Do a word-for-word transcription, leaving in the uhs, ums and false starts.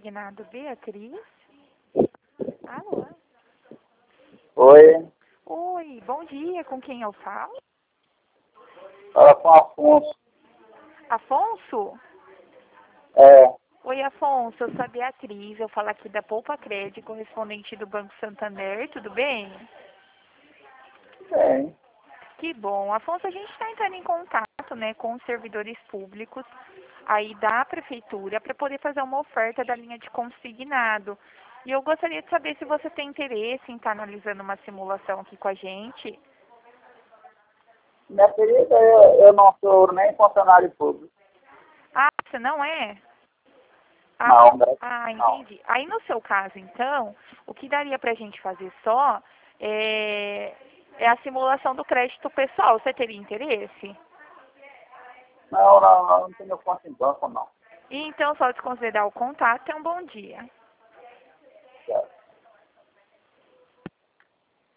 consignado Beatriz? Alô? Oi, Oi, bom dia, com quem eu falo? fala com o Afonso. Afonso? É, Oi, Afonso, eu sou a Beatriz, eu falo aqui da Poupa Crédito, correspondente do Banco Santander, tudo bem? bem. Que bom. Afonso, a gente está entrando em contato, né, com os servidores públicos aí da prefeitura para poder fazer uma oferta da linha de consignado. E eu gostaria de saber se você tem interesse em estar analisando uma simulação aqui com a gente. Minha querida, eu, eu não sou nem funcionário público. Ah, você não é? Ah, Não, né? ah, Não. entendi. Aí no seu caso, então, o que daria para a gente fazer só é, é a simulação do crédito pessoal. Você teria interesse? Não, não, não, não tenho conta em banco, não. E então, só desconsiderar o contato, é um bom dia. Certo.